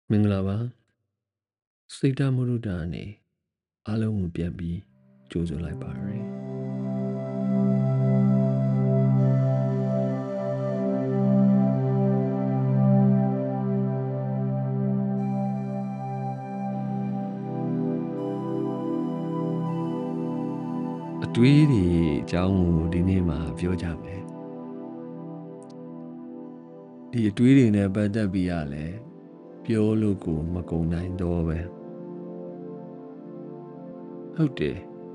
မင်္ဂလာပါစိတ်ဓာတ်မုဒ္ဒတာအနေအားလုံးကိုပြန်ပြီးကြိုဆိုလိုက်ပါရယ်အတွေးတွေအကြောင်းကိုဒီနေ့မှာပြောကြမယ်ဒီအတွေးတွေနဲ့ပတ်သက်ပြီးရလဲပြောလို့ကိုမကုန်နိုင်တော့ပဲဟုတ်တယ်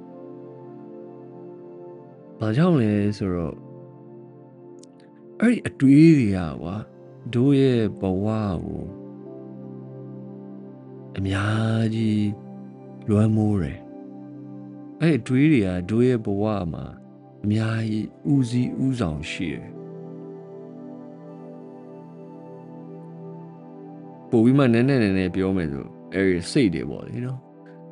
ဘာကြောင့်လဲဆိုတော့အဲ့ဒီအတွေးတွေကကွာတို့ရဲ့ဘဝကိုအများကြီးလွှမ်းမိုးတယ်အဲ့ဒီအတွေးတွေကတို့ရဲ့ဘဝမှာအများကြီးဦးစီးဦးဆောင်ရှိတယ်ပို့ပြီးမှနည်းနည်းပြောမယ်ဆိုအဲ့ဒီစိတ်တွေပေါ့လေနော်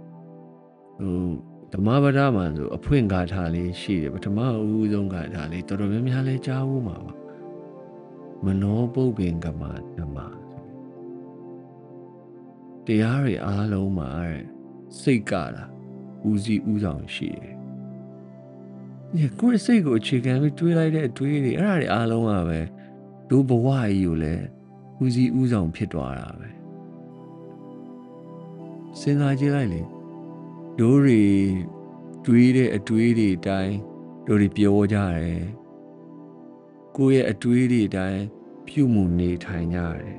ဓမ္မပဒမှာဆိုအဖွင့်ဂါထာလေးရှိတယ်ပထမအဦးဆုံးဂါထာလေးတော်တော်များများလဲကြားဦးမှာပါမနောပုပ္ပင်ကမဓမ္မတရားတွေအားလုံးမှာစိတ်ကတာဦးစီးဦးဆောင်ရှိတယ်ဒီကိုယ်စိတ်ကိုအခြေခံပြီးတွေးလိုက်တဲ့အတွေးတွေအဲ့ဒါတွေအားလုံးကပဲဒုဘဝကြီးကိုလည်းဦးစီးဦးဆောင်ဖြစ်သွားတာပဲစဉ်းစားကြည့်လိုက်လေတို့တွေတွေးတဲ့အတွေးတွေအတိုင်းတို့တွေပြောကြတယ်ကိုယ့်ရဲ့အတွေးတွေအတိုင်းပြုမှုနေထိုင်ကြတယ်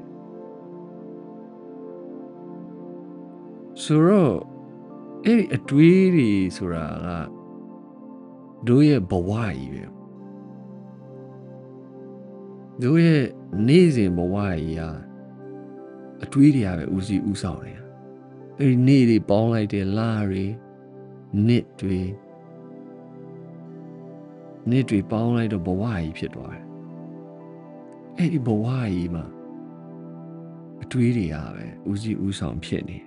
ဆိုတော့အဲ့ဒီအတွေးတွေဆိုတာကတို့ရဲ့ဘဝကြီးပဲတို့ရဲ့နေ့စဉ်ဘဝကြီးကအတွေးတွေကပဲဦးစီးဦးဆောင်နေတာအဲ့ဒီနေ့တွေပေါင်းလိုက်တဲ့လတွေနှစ်တွေပေါင်းလိုက်တော့ဘဝကြီးဖြစ်သွားတယ်အဲ့ဒီဘဝကြီးမှာအတွေးတွေကပဲဦးစီးဦးဆောင်ဖြစ်နေ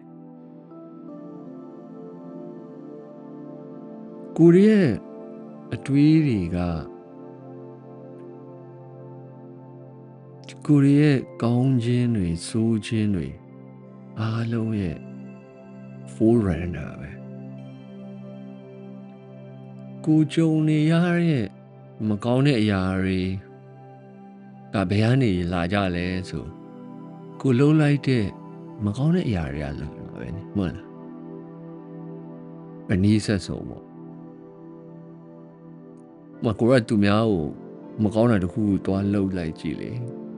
ကိုယ်ရဲ့အတွေးတွေကကိုယ်ရဲ့ကောင်းခြင်းတွေဆိုးခြင်းတွေအားလုံးရဲ့ forerunner ပဲကိုကြုံနေရတဲ့မကောင်းတဲ့အရာတွေကဘယ်ကနေလာကြလဲဆိုကိုလှုပ်လိုက်တဲ့မကောင်းတဲ့အရာတွေကလာတာပဲနိမှန်လားအနည်းဆက်ဆုံးပေါ့မကိုရသူများကိုမကောင်းတာတခုတွားလှုပ်လိုက်ကြည့်လေ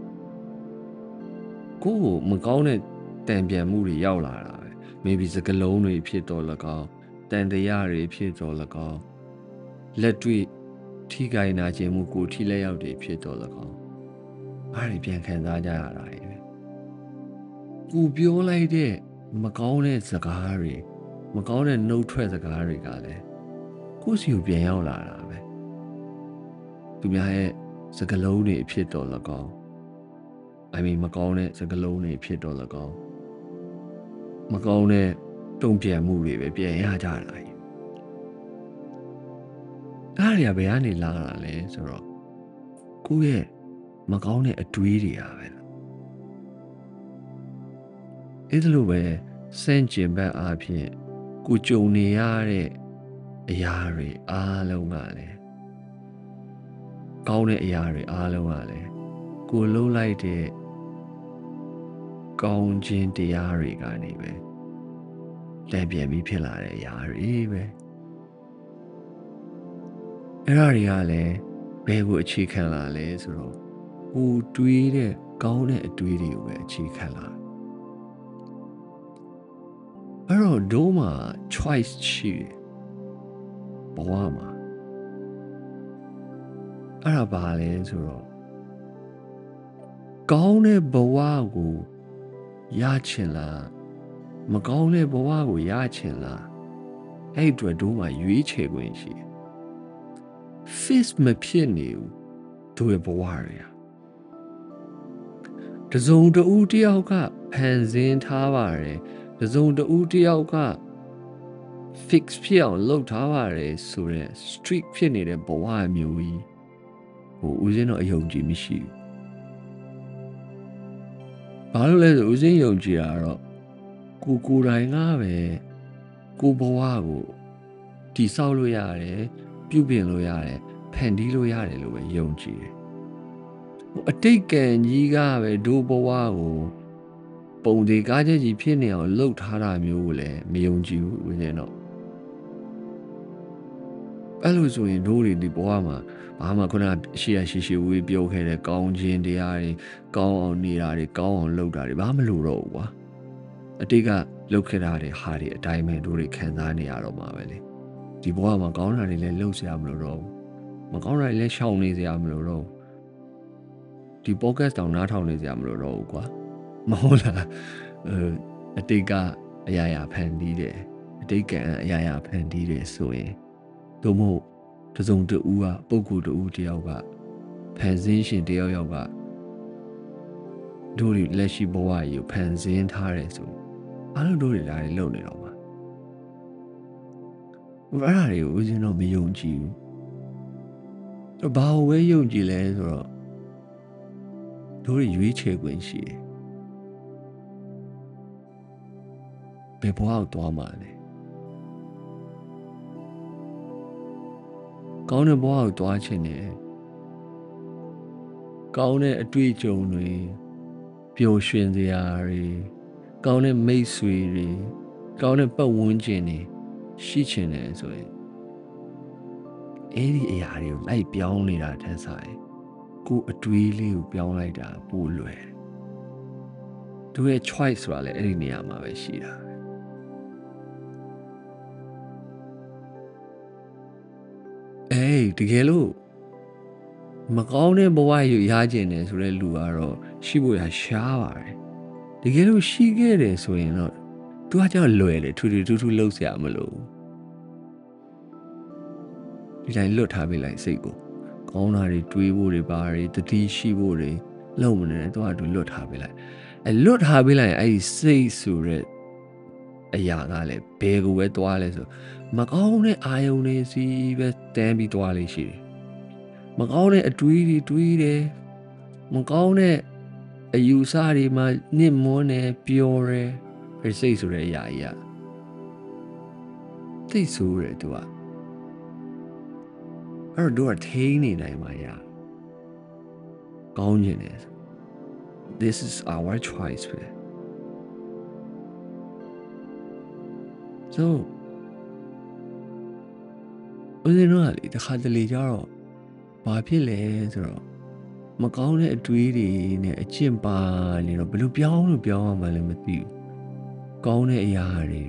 ကိုမကောင်းတဲ့တန်ပြန်မှုတွေရောက်လာတာပဲ maybe စကလုံးတွေဖြစ်တော့လကောက်တန်တရားတွေဖြစ်တော့လကောက်လက်တွေ့ထိခိုက်နာခြင်းမှုကိုထိလက်ရောက်တွေဖြစ်တော့လကောက်အားတွေပြန်ခံစားကြရတာပဲကိုပြောလိုက်တဲ့မကောင်းတဲ့စကားတွေမကောင်းတဲ့နှုတ်ထွက်စကားတွေကလည်းကိုယ့်စီကိုပြန်ရောက်လာတာပဲသူများရဲ့စကလုံးတွေဖြစ်တော့လကောက်မကောင်းတဲ့စကလုံးတွေဖြစ်တော့လကောက်မကောင်းတဲ့တုံ့ပြန်မှုတွေပဲပြန်ရကြတာကြီးအားတွေကဘယ်ကနေလာတာလဲဆိုတော့ကိုယ့်ရဲ့မကောင်းတဲ့အတွေးတွေပဲအဲ့လိုပဲစန့်ကျင်ဘက်အားဖြင့်ကိုကြုံနေရတဲ့အရာတွေအားလုံးကလည်းကောင်းတဲ့အရာတွေအားလုံးကလည်းကိုလှုပ်လိုက်တဲ့ကောင်းခြင်းတရားတွေကနေပဲတန်ပြန်ပြီးဖြစ်လာတဲ့အရာတွေပဲအဲ့ဒါတွေကလည်းဘယ်ကိုအခြေခံလာလဲဆိုတော့ကိုတွေးတဲ့ကောင်းတဲ့အတွေးတွေကိုပဲအခြေခံလာအဲ့တော့တို့မှာ choice ရှိတယ်ဘဝမှာအဲ့ဒါဘာလဲဆိုတော့ကောင်းတဲ့ဘဝကိုရချင်လားမကောင်းတဲ့ဘဝကိုရချင်လားအဲ့အတွက်တို့မှာရွေးချယ်ခွင့်ရှိတယ် fix မဖြစ်နေဘူးတို့ရဲ့ဘဝတွေကတစုံတဦးတယောက်ကဖန်ဆင်းထားပါတယ်တစုံတဦးတယောက်က fix ဖြစ်အောင်လုပ်ထားပါတယ်ဆိုတဲ့ strict ဖြစ်နေတဲ့ဘဝမျိုးကြီးဦးဇင်းတော့အယုံကြည်မရှိဘူးဘာလို့လဲဆိုဦးစင်းယုံကြည်တာတော့ကိုယ်တိုင်ကပဲကိုဘဝကိုတိဆောက်လို့ရတယ်ပြုပြင်လို့ရတယ်ဖန်တီးလို့ရတယ်လို့ပဲယုံကြည်တယ်အတိတ်ကံကြီးကပဲဒို့ဘဝကိုပုံသေးကားချက်ကြီးဖြစ်နေအောင်လှုပ်ထားတာမျိုးကိုလည်းမယုံကြည်ဘူးဦးဇင်းတော့အဲ့လိုဆိုရင်တို့တွေဒီဘဝမှာဘာမှခုနရှိဝေးပြောခဲ့တဲ့ကောင်းခြင်းတရားတွေကောင်းအောင်နေတာတွေကောင်းအောင်လုပ်တာတွေဘာမှမလိုတော့ဘူးကွာအတိတ်ကလုပ်ခဲ့တာတွေဟာတွေအတိုင်းပဲတို့တွေခံစားနေရတော့မှာပဲလေဒီဘဝမှာကောင်းတာတွေလည်းလုပ်စရာမလိုတော့ဘူးမကောင်းတာတွေလည်းရှောင်နေစရာမလိုတော့ဘူးဒီ podcast တောင်နားထောင်နေစရာမလိုတော့ဘူးကွာမဟုတ်လားအတိတ်ကအရာရာဖန်တီးတယ်အတိတ်ကအရာရာဖန်တီးတယ်ဆိုရင်သို့မဟုတ်တစုံတဦးကပုဂ္ဂိုလ်တဦးတယောက်ကဖန်ဆင်းရှင်တယောက်ကတို့တွေလက်ရှိဘဝကြီးကိုဖန်ဆင်းထားတယ်ဆိုအားလုံးတို့တွေဒါတွေလုပ်နေတော့မှာအဲ့ဒါတွေကိုဦးဇင်းတော့မယုံကြည်ဘူးဘာလို့ဝဲယုံကြည်လဲဆိုတော့တို့တွေရွေးချယ်ခွင့်ရှိတယ်ဘယ်ဘဝကိုသွားမှာလဲကောင်းတဲ့ဘဝကိုသွားချင်တယ်ကောင်းတဲ့အတွေ့အကြုံတွေပျော်ရွှင်စရာတွေကောင်းတဲ့မိတ်ဆွေတွေကောင်းတဲ့ပတ်ဝန်းကျင်တွေရှိချင်တယ်ဆိုရင်အဲ့ဒီအရာတွေကိုလိုက်ပြောင်းနေတာထက်ဆိုင်ကိုယ်အတွေးလေးကိုပြောင်းလိုက်တာပိုလွယ်သူရဲ့ choice ဆိုတာလည်းအဲ့ဒီနေရာမှာပဲရှိတာတကယ်လို့မကောင်းတဲ့ဘဝကိုရကျင်တယ်ဆိုတဲ့လူကတော့ရှိဖို့ရရှားပါတယ်တကယ်လို့ရှိခဲ့တယ်ဆိုရင်တော့သူကကြောက်လွယ်တယ်ထူထူလှုပ်เสียမလို့ဒီတိုင်းလွတ်ထားပေးလိုက်စိတ်ကိုကောင်းတာတွေတွေးဖို့တွေပါတွေတတိရှိဖို့တွေလုံမနေတော့သူလွတ်ထားပေးလိုက်လွတ်ထားပေးလိုက်အဲ့ဒီစိတ်ဆိုတဲ့အရာကလည်းဘယ်ကိုပဲသွားလဲဆိုမကောင်းတဲ့အာယုန်တွေစီပဲတန်းပြီးသွားလေးရှိတယ်မကောင်းတဲ့အတွေးတွေတွေးတယ်မကောင်းတဲ့အယူဆတွေမှာနစ်မွန်းတယ်ပျော်တယ်ဒီစိတ်ဆိုတဲ့အရာကြီးသိဆိုးတယ်သူကအဲ့တော့သူကထိန်းနေနိုင်မှာရကောင်းကျင်တယ် This is our choice ပဲဆိုဦးဇင်းတို့ကလေတစ်ခါတလေကြတော့ဘာဖြစ်လဲဆိုတော့မကောင်းတဲ့အတွေးတွေနဲ့အကျင့်ပါနေတော့ဘယ်လိုပြောင်းရမှလည်းမသိဘူးကောင်းတဲ့အရာတွေ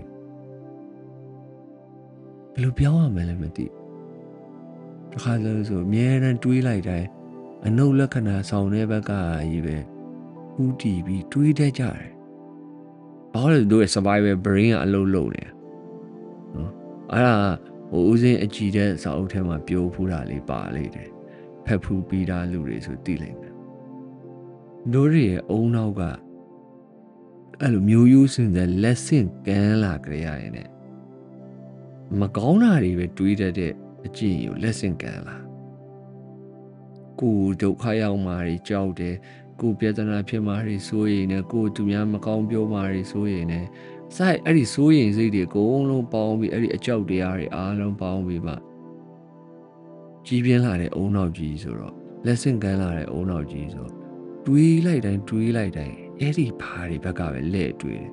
ဘယ်လိုပြောင်းရမှလည်းမသိတစ်ခါဆိုအမြဲတမ်းတွေးလိုက်တိုင်းအနုလက္ခဏာဆောင်တဲ့ဘက်ကကြီးပဲဥတီပြီးတွေးတတ်ကြတယ်ဘာလို့လဲတို့ရဲ့ survival brain ကအလုံးလုံးနေနော်အဲ့ဒါဦးစင်းအကြည့်တဲ့စာအုပ်ထဲမှာပြောဖူးတာလေးပါလေးတယ်ဖက်ဖူးပြီးသားလူတွေဆိုသိလိမ့်မယ်တို့ရဲ့အုံနောက်ကအဲ့လိုမျိုးရိုးစင်တဲ့လက်ဆင့်ကမ်းလာကြရရင်ねမကောင်းတာတွေပဲတွေးတတ်တဲ့အကျင့်ကိုလက်ဆင့်ကမ်းလာကိုဒုက္ခရောက်မှာတွေကြောက်တယ်ကိုပြဿနာဖြစ်မှာတွေစိုးရိမ်နေကိုသူများမကောင်းပြောမှာတွေစိုးရိမ်နေစိုက်အဲ့ဒီစိုးရိမ်စိတ်တွေအကုန်လုံးပေါင်းပြီးအဲ့ဒီအကြောက်တရားတွေအားလုံးပေါင်းပြီးမှကြီးပြင်းလာတဲ့အုံနောက်ကြီးဆိုတော့လက်ဆင့်ကမ်းလာတဲ့အုံနောက်ကြီးဆိုတွေးလိုက်တိုင်းအဲ့ဒီဘာတွေဘက်ကပဲလဲ့တွေးတယ်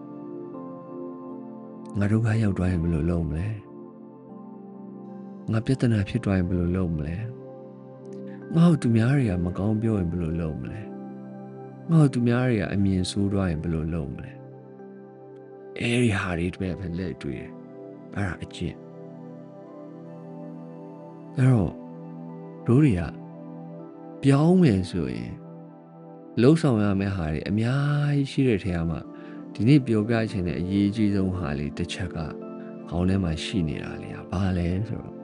ငါတို့ကရောက်သွားရင်ဘယ်လိုလုပ်မလဲငါပြဿနာဖြစ်သွားရင်ဘယ်လိုလုပ်မလဲငါ့ကိုသူများတွေကမကောင်းပြောရင်ဘယ်လိုလုပ်မလဲငါ့ကိုသူများတွေကအမြင်ဆိုးသွားရင်ဘယ်လိုလုပ်မလဲအဲဒီဟာတွေတွေ့ပဲလက်တွေ့တယ်အဲ့ဒါအကျင့်အဲ့တော့တို့တွေကပြောင်းမယ်ဆိုရင်လှုပ်ဆောင်ရမယ့်ဟာတွေအများကြီးရှိတဲ့ထဲမှာဒီနေ့ပြောပြချင်တဲ့အရေးကြီးဆုံးဟာလေးတစ်ချက်ကခေါင်းထဲမှာရှိနေတာလေဘာလဲဆိုတော့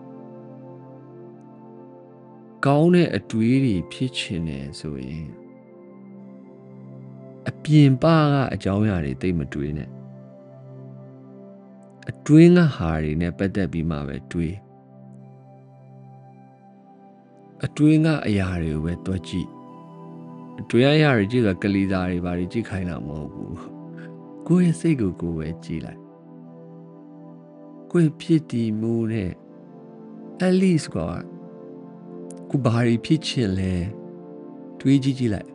ကောင်းတဲ့အတွေးတွေဖြစ်ချင်တယ်ဆိုရင်အပြင်ပကအကြောင်းအရာတွေသိမတွေးနဲ့အတွင်းကဟာတွေနဲ့ပတ်သက်ပြီးမှပဲတွေးအတွင်းကအရာတွေကိုပဲတွက်ကြည့်တွေ့ရရကြည့်ဆိုကလီစာတွေဘာတွေကြည့်ခိုင်းတာမဟုတ်ဘူးကိုယ့်ရဲ့စိတ်ကိုကိုယ်ပဲကြည့်လိုက်ကိုယ့်ဖြစ်တည်မှုနဲ့ at least ကကိုဘာတွေဖြစ်ချင်လဲတွေးကြည့်လိုက်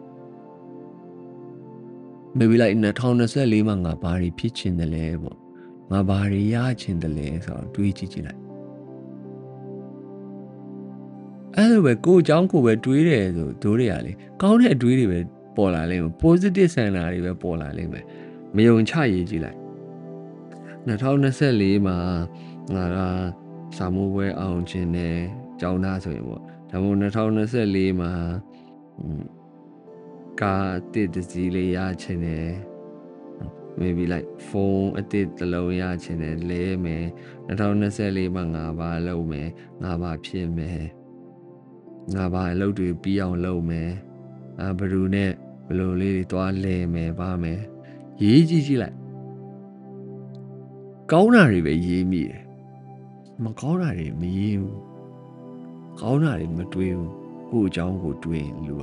maybe like 2024မှာငါဘာတွေဖြစ်ချင်တယ်လဲပေါ့ငါဘာတွေရချင်တယ်လဲဆိုတော့တွေးကြည့်လိုက်အဲ့လိုပဲကိုအကြောင်းကိုပဲတွေးတယ်ဆိုတို့တွေကလေကောင်းတဲ့အတွေးတွေပဲပေါ်လာလိမ့်မယ် positive ဆန္ဒတွေပဲပေါ်လာလိမ့်မယ်မယုံချရေးကြည့်လိုက်2024မှာငါကစာမိုးပွဲအောင်ခြင်းနဲ့ကြောင်းသားဆိုရင်ပေါ့ဒါမှမဟုတ်2024မှာကားတစ်တစီလေးရချင်တယ် maybe like ဖုန်းအတစ်တစ်လုံးရချင်တယ်လဲမယ်2024မှာငါဘာလုပ်မယ်ငါဘာဖြစ်မယ်ငါဘာအလုပ်တွေပြီးအောင်လုပ်မယ်ဘယ်လိုနဲ့ဘယ်လိုလေးတွေသွားလဲမယ်ပါမယ်ရေးကြည့်လိုက်ကောင်းတာတွေပဲရေးမိတယ်မကောင်းတာတွေမရေးဘူးကောင်းတာတွေမတွေးဘူးကိုယ့်အကြောင်းကိုတွေးလူက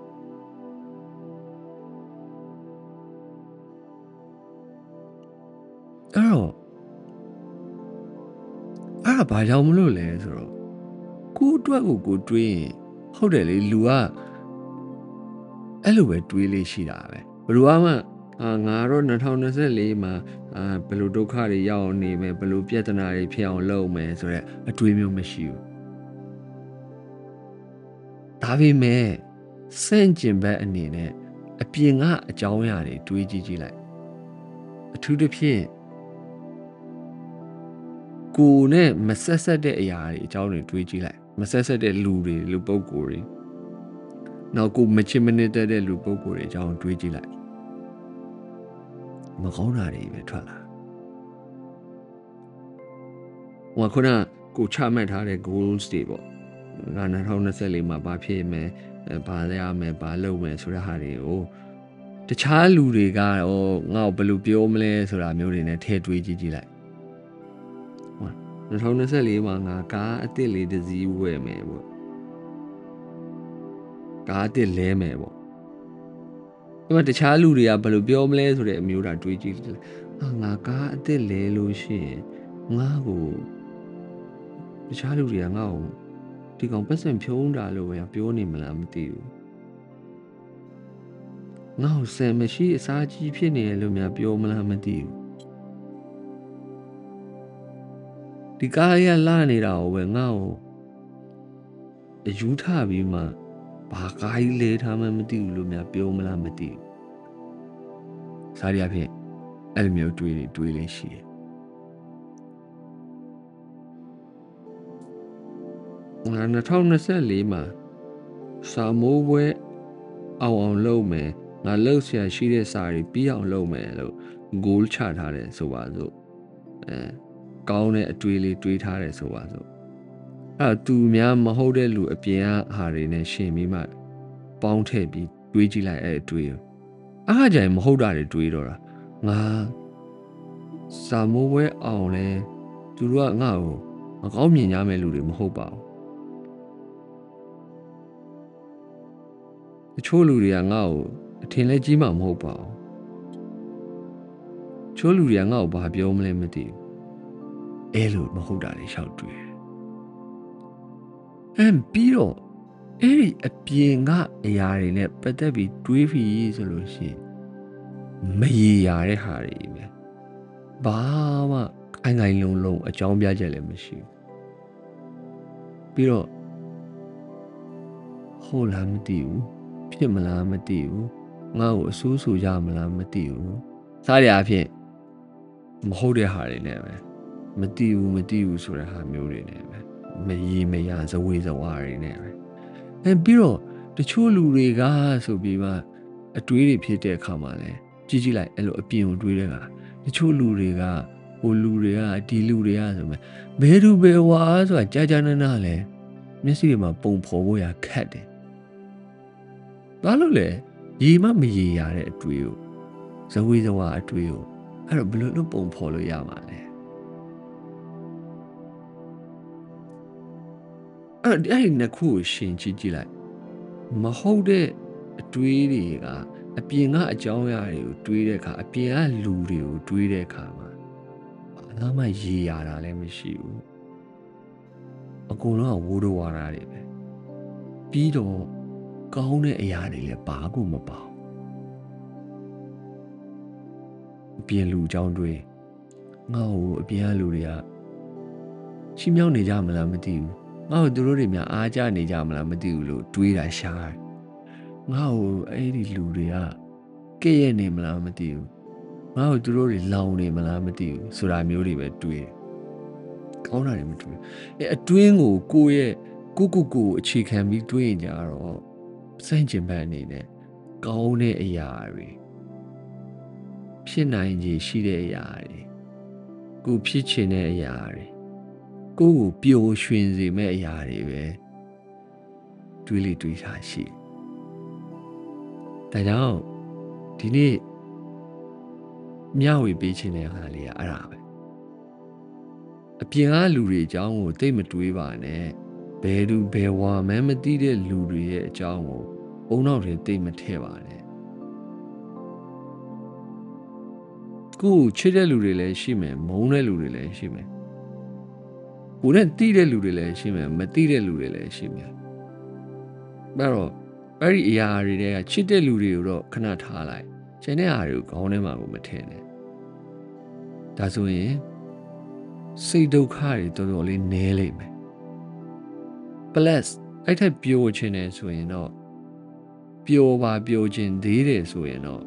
အဲ့ဒါဘာကြောင့်မလို့လဲဆိုတော့ကိုယ့်အတွက်ကိုတွေးရင်ဟုတ်တယ်လေလူကအဲ့လိုပဲတွေးလေးရှိတာပဲဘယ်လိုမှငါတော့2024မှာဘယ်လိုဒုက္ခတွေရောက်နေမယ်ဘယ်လိုပြဿနာတွေဖြစ်အောင်လုပ်မယ်ဆိုတော့အတွေးမျိုးမရှိဘူးဒါပေမဲ့စန့်ကျင်ဘက်အနေနဲ့အပြင်ကအကြောင်းအရာတွေတွေးကြည့်လိုက်အထူးသဖြင့်ကိုယ်နဲ့မဆက်တဲ့အရာတွေအကြောင်းတွေတွေးကြည့်လိုက်မဆက်တဲ့လူတွေလူပုဂ္ဂိုလ်တွေနောက်ကိုမချစ်မနစ်တဲ့လူပုဂ္ဂိုလ်တွေအကြောင်းတွေးကြည့်လိုက်မကောင်းတာတွေပဲထွက်လာဟိုခုနကိုချမှတ်ထားတဲ့ goals တွေပေါ့ငါ2024မှာဘာဖြစ်မယ်ဘာလဲရမယ်ဘာလုပ်မယ်ဆိုတဲ့ဟာတွေကိုတခြားလူတွေကငါ့ကိုဘယ်လိုပြောမလဲဆိုတာမျိုးတွေနဲ့ထည့်တွေးကြည့်လိုက်2024မှာငါကားအသစ်လေးတစ်စီးဝယ်မယ်ပေါ့ကားအသစ်လဲမယ်ပေါ့ဒီမှာတခြားလူတွေကဘယ်လိုပြောမလဲဆိုတဲ့အမျိုးတာတွေးကြည့်ငါကားအသစ်လဲလို့ရှိရင်ငါ့ကိုတခြားလူတွေကငါ့ကိုဒီကောင်ပတ်စံဖြုံးတာလို့ပဲပြောနေမလားမသိဘူးငါ့ကိုဆန်မရှိအစားကြီးဖြစ်နေတယ်လို့များပြောမလားမသိဘူးဒီကားရလာနေတာကိုပဲငါ့ကိုအယူထပြီးမှဘာကားကြီးလဲထားမှမသိဘူးလို့များပြောမလားမသိဘူးစားရဖြင့်အဲ့လိုမျိုးတွေးလေးရှိတယ်ငါ2024မှာစာမိုးပွဲအောင်လုပ်မယ်ငါလှုပ်ရှားရှိတဲ့စာတွေပြီးအောင်လုပ်မယ်လို့ goal ချထားတယ်ဆိုပါစို့ကောင်းတဲ့အတွေးလေးတွေးထားတယ်ဆိုပါစို့အဲ့သူများမဟုတ်တဲ့လူအပြင်ကဟာတွေနဲ့ရှင်ပြီးမှပေါင်းထည့်ပြီးတွေးကြည့်လိုက်အဲ့အတွေးကိုအားကြိုင်မဟုတ်တာတွေတွေးတော့တာငါစာမိုးပွဲအောင်လဲသူတို့ကငါ့ကိုမကောင်းမြင်ကြမဲ့လူတွေမဟုတ်ပါဘူးတချို့လူတွေကငါ့ကိုအထင်လဲကြီးမှမဟုတ်ပါဘူးချို့လူတွေကငါ့ကိုဘာပြောမလဲမသိဘူးအဲ့လိုမဟုတ်တာတွေရှောက်တွေ့ပြီးတော့အဲ့ဒီအပြင်ကအရာတွေနဲ့ပတ်သက်ပြီးတွေးပြီးဆိုလို့ရှိရင်မရေရာတဲ့ဟာတွေပဲဘာမှခိုင်ခိုင်လုံလုံအကြောင်းပြချက်လည်းမရှိဘူးပြီးတော့ဟုတ်လားမသိဘူးဖြစ်မလားမသိဘူးငါ့ကိုအဆိုးဆိုကြမလားမသိဘူးစားရအဖြစ်မဟုတ်တဲ့ဟာတွေနဲ့ပဲမသိဘူးဆိုတဲ့ဟာမျိုးတွေနဲ့ပဲမရေမရဇဝေဇဝါတွေနဲ့ပဲပြီးတော့တချို့လူတွေကဆိုပြီးမှအတွေးတွေဖြစ်တဲ့အခါမှာလဲကြည့်လိုက်အဲ့လိုအပြင်ကိုတွေးတဲ့အခါတချို့လူတွေကဟိုလူတွေကဒီလူတွေကဆိုမှဘယ်သူဘယ်ဝါဆိုတာကြာနာလဲမျက်စိတွေမှာပုံဖော်ဖို့ရခက်တယ်ဘာလို့လဲရေမမရေရတဲ့အတွေးကိုဇဝေဇဝါအတွေးကိုအဲ့တော့ဘယ်လိုလုပ်ပုံဖော်လို့ရမှာလဲအဲ့ဒီနှစ်ခုကိုရှင်ကြည့်လိုက်မဟုတ်တဲ့တွေးတွေကအပြင်ကအကြောင်းအရာတွေကိုတွေးတဲ့အခါအပြင်ကလူတွေကိုတွေးတဲ့အခါမှာဘာမှရေရတာလည်းမရှိဘူးအကုန်လုံးကဝိုးတော်ဝါတာတွေပဲပြီးတော့ကောင်းတဲ့အရာတွေလည်းဘာကိုမပေါ့အပြင်လူအကြောင်းတွေးငါ့ကိုအပြင်ကလူတွေကချီးမြှောက်နေကြမလားမသိဘူးငါ့ကိုသူတို့တွေများအားကြနေကြမလားမသိဘူးလို့တွေးတာရှားတယ်ငါ့ကိုအဲ့ဒီလူတွေကကဲ့ရဲ့နေမလားမသိဘူးငါ့ကိုသူတို့တွေလောင်နေမလားမသိဘူးဆိုတာမျိုးတွေပဲတွေးတယ်ကောင်းတာတွေမတွေးအတွင်းကိုယ့်ရဲ့ကိုအခြေခံပြီးတွေးရင်ကြတော့စန့်ကျင်ဘက်အနေနဲ့ကောင်းတဲ့အရာတွေဖြစ်နိုင်ခြေရှိတဲ့အရာတွေကိုဖြစ်ချင်တဲ့အရာတွေကိုပျော်ရွှင်စေမဲ့အရာတွေပဲတွေးလေတွေးထားရှိဒါကြောင့်ဒီနေ့မျှဝေပေးခြင်းတဲ့ဟာလေးကအဲ့ဒါပဲအပြင်ကလူတွေအကြောင်းကိုသိမတွေးပါနဲ့ဘယ်သူဘယ်ဝါမှမသိတဲ့လူတွေရဲ့အကြောင်းကိုအုံနောက်တွေသိမထည့်ပါနဲ့ကိုချစ်တဲ့လူတွေလည်းရှိမယ်မုန်းတဲ့လူတွေလည်းရှိမယ်ကိုနဲ့တိတဲ့လူတွေလည်းရှိမယ်မတိတဲ့လူတွေလည်းရှိမယ်အဲ့တော့အဲ့ဒီအရာတွေကချစ်တဲ့လူတွေကိုတော့ခဏထားလိုက်ကျန်တဲ့အားတွေကိုခေါင်းထဲမှာကိုမထည့်နဲ့ဒါဆိုရင်စိတ်ဒုက္ခတွေတော်တော်လေးနည်းလိမ့်မယ် plus အဲ့ထက်ပျော်ခြင်းနဲ့ဆိုရင်တော့ပျော်ခြင်းသေးတယ်ဆိုရင်တော့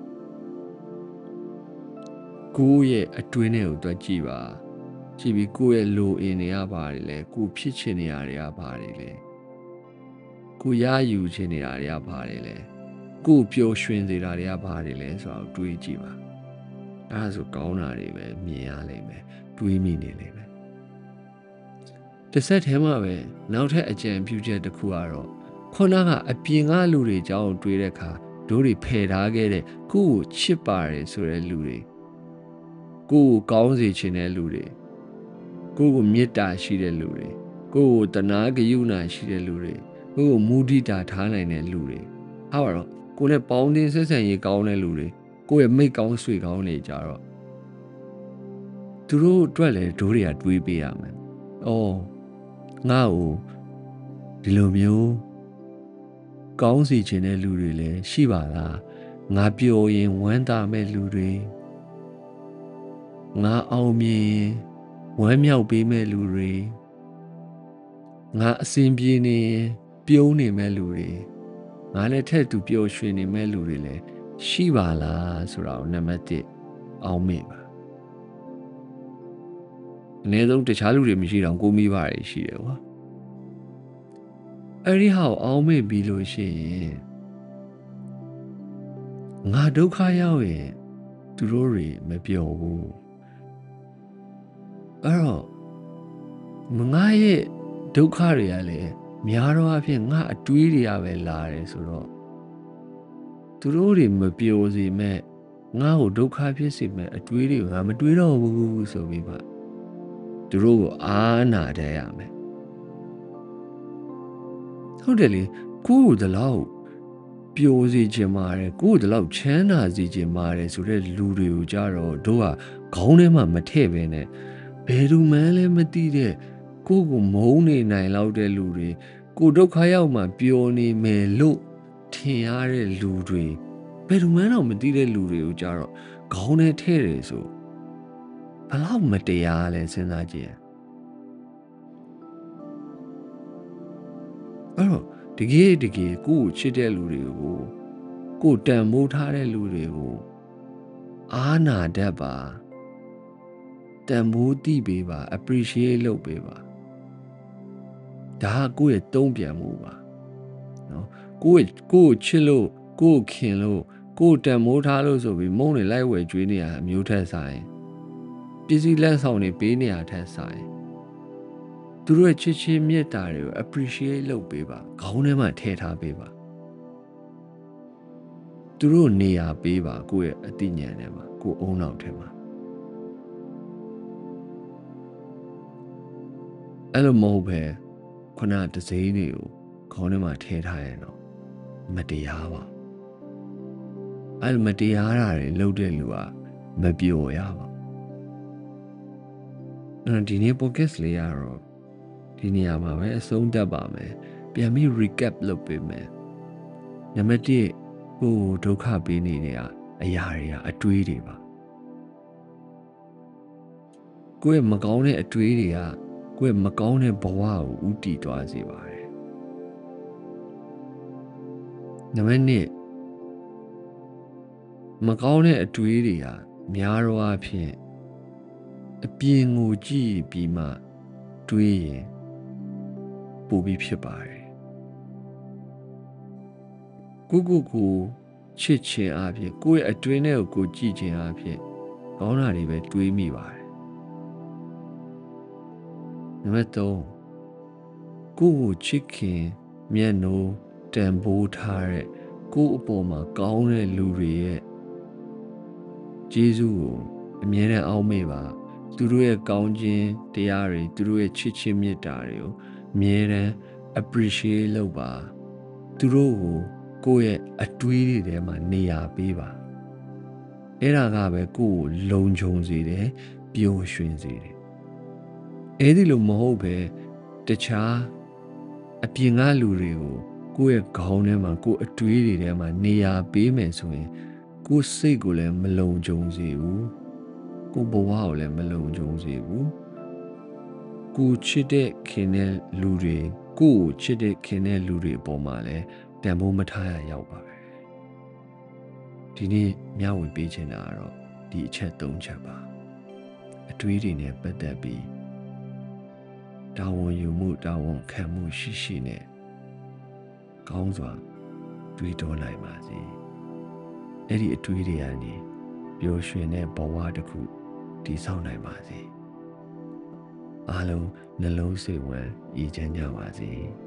ကိုယ့်ရဲ့အတွင်းထဲကိုတွက်ကြည့်ပါကြည့်ပြီးကိုယ့်ရဲ့လိုအင်တွေကဘာတွေလဲကိုယ်ဖြစ်ချင်နေရတွေကဘာတွေလဲကိုရယူချင်နေတာတွေကဘာတွေလဲကိုပျော်ရွှင်စေတာတွေကဘာတွေလဲဆိုတော့တွေးကြည့်ပါအဲဒါဆိုကောင်းတာတွေပဲမြင်ရလိမ့်မယ်တွေးမိနေလိမ့်မယ်တစ်ဆက်တည်းမှာပဲနောက်ထပ်အကြံပြုချက်တစ်ခုကတော့ခုနကအပြင်ကလူတွေအကြောင်းတွေးတဲ့အခါတို့တွေဖယ်ထားခဲ့တဲ့ကိုယ့်ကိုချစ်ပါတယ်ဆိုတဲ့လူတွေကိုယ်ကိုကောင်းစေချင်တဲ့လူတွေကိုယ့်ကိုမေတ္တာရှိတဲ့လူတွေကိုယ့်ကိုတနာဂရုဏာရှိတဲ့လူတွေကိုယ့်ကိုမုဒိတာထားနိုင်တဲ့လူတွေအဲ့တော့ကိုယ်နဲ့ပေါင်းတင်ဆက်ဆံရေးကောင်းတဲ့လူတွေကိုယ့်ရဲ့မိတ်ကောင်းဆွေကောင်းတွေကြတော့သူတို့အတွက်လည်းတို့တွေကတွေးပေးရမယ်။အော်ငါ့ကိုဒီလိုမျိုးကောင်းစီခြင်းတဲ့လူတွေလည်းရှိပါလား။ငါပျော်ရင်ဝမ်းသာမဲ့လူတွေငါအောင်မြင်ဝမ်းမြောက်ပေးမဲ့လူတွေငါအစဉ်ပြေနေပြုံးနေမဲ့လူတွေငါလည်းထက်သူပျော်ရွှင်နေမဲ့လူတွေလည်းရှိပါလားဆိုတာကိုနံပါတ်1အောင်းမေ့ပါအနည်းဆုံးတခြားလူတွေမရှိတော့ကိုမိဘတွေရှိတယ်ကွာအဲ့ဒီဟာကိုအောင်းမေ့ပြီးလို့ရှိရင်ငါဒုက္ခရောက်ရင်သူတို့တွေမပျော်ဘူးအဲ့တော့ငါရဲ့ဒုက္ခတွေကလည်းများတော့အဖြစ်ငါအတွေးတွေကပဲလာတယ်ဆိုတော့သူတို့တွေမပျော်စေမဲ့ငါ့ကိုဒုက္ခဖြစ်စေမဲ့အတွေးတွေကိုငါမတွေးတော့ဘူးဆိုပြီးမှသူတို့ကိုအားနာတတ်ရမယ်ဟုတ်တယ်လေကိုယ်တို့လောက်ပျော်စေခြင်းပါတယ်ကိုယ်တို့လောက်ချမ်းသာစေခြင်းပါတယ်ဆိုတဲ့လူတွေကိုကြတော့တို့ကခေါင်းထဲမှာမထည့်ပဲနဲ့ဘယ်သူမှလည်းမသိတဲ့ကိုယ်ကိုမုန်းနေနိုင်လောက်တဲ့လူတွေကိုဒုက္ခရောက်မှပျော်နေမယ်လို့ထင်ရတဲ့လူတွေဘယ်သူမှတော့မသိတဲ့လူတွေကိုကြတော့ခေါင်းထဲထည့်တယ်ဆိုဘလောက်မတရားလဲစဉ်းစားကြည့်အဲ့တော့တကယ်ကိုယ်ကိုချစ်တဲ့လူတွေကိုကိုယ်တန်မိုးထားတဲ့လူတွေကိုအားနာတတ်ပါတန်မိုးတိပေးပါ appreciate လုပ်ပေးပါဒါကကိုယ့်ရဲ့တုံ့ပြန်မှုပါနော်ကိုယ်ချစ်လို့ကိုယ်ခင်လို့ကိုယ်တန်မိုးထားလို့ဆိုပြီးမုန်းနေလိုက်ဝယ်ကျွေးနေရအမျိုးထက်ဆိုင်ပစ္စည်းလက်ဆောင်တွေပေးနေရထက်ဆိုင်သူတို့ရဲ့ချစ်ချင်းမေတ္တာတွေကို appreciate လုပ်ပေးပါခေါင်းထဲမှာထည့်ထားပေးပါသူတို့နေရာပေးပါကိုယ့်ရဲ့အသိဉာဏ်ထဲမှာကိုယ်အုံနောက်ထဲမှာအဲ့လိုမဟုတ်ပဲခုနတစိမ့်တွေကိုခေါင်းထဲမှာထည့်ထားရင်တော့မတရားပါအဲ့မတရားတာတွေလုပ်တဲ့လူကမပြောရပါဘူးဒီနေ့ podcast လေးရတော့ဒီနေရာမှာပဲအဆုံးသတ်ပါမယ်ပြန်ပြီး recap လုပ်ပေးမယ်နံပါတ်1ကိုဒုက္ခပေးနေတဲ့အရာတွေကအတွေးတွေပါကိုယ့်ရဲ့မကောင်းတဲ့အတွေးတွေကကိုယ့်ရဲ့မကောင်းတဲ့ဘဝကိုဥတည်သွားစေပါတယ်နံပါတ်2မကောင်းတဲ့အတွေးတွေကများတော့အဖြစ်အပြင်ကိုကြည့်ပြီးမှတွေးရင်ပိုပြီးဖြစ်ပါတယ်ကိုချစ်ခြင်းအဖြစ်ကိုယ့်ရဲ့အတွင်းထဲကိုကြည့်ခြင်းအဖြစ်ကောင်းတာတွေပဲတွေးမိပါတယ်နံပါတ်3ကိုချစ်ခင်မျက်နှာတန်ဖိုးထားတဲ့ကိုအပေါ်မှာကောင်းတဲ့လူတွေရဲ့ကျေးဇူးကိုအမြဲတမ်းအောက်မေ့ပါသူတို့ရဲ့ကောင်းခြင်းတရားတွေသူတို့ရဲ့ချစ်ချင်းမေတ္တာတွေကိုအမြဲတမ်း appreciate လုပ်ပါသူတို့ကိုယ့်ရဲ့အတွေးတွေထဲမှာနေရာပေးပါအဲ့ဒါကပဲကိုယ့်ကိုလုံခြုံစေတယ်ပျော်ရွှင်စေတယ်အဲ့ဒီလိုမဟုတ်ပဲတခြားအပြင်ကလူတွေကိုကိုယ့်ရဲ့ခေါင်းထဲမှာကိုယ့်အတွေးတွေထဲမှာနေရာပေးမယ်ဆိုရင်ကိုယ်စိတ်ကိုလည်းမလုံခြုံစေဘူးကိုယ်ဘဝကိုလည်းမလုံခြုံစေဘူးကိုချစ်တဲ့ခင်တဲ့လူတွေကိုချစ်တဲ့ခင်တဲ့လူတွေအပေါ်မှာလည်းတန်ဖိုးမထားရရောက်ပါပဲဒီနေ့မျှဝေပေးချင်တာကတော့ဒီအချက်3ချက်ပါအတွေးတွေနဲ့ပတ်သက်ပြီးတာဝန်ယူမှုတာဝန်ခံမှုရှိနဲ့ကောင်းစွာတွေးတောနိုင်ပါစေအဲ့ဒီအတွေးတွေကနေပျော်ရွှင်တဲ့ဘဝတစ်ခုတည်ဆောက်နိုင်ပါစေအားလုံးနှလုံးစိတ်ဝမ်းအေးချမ်းကြပါစေ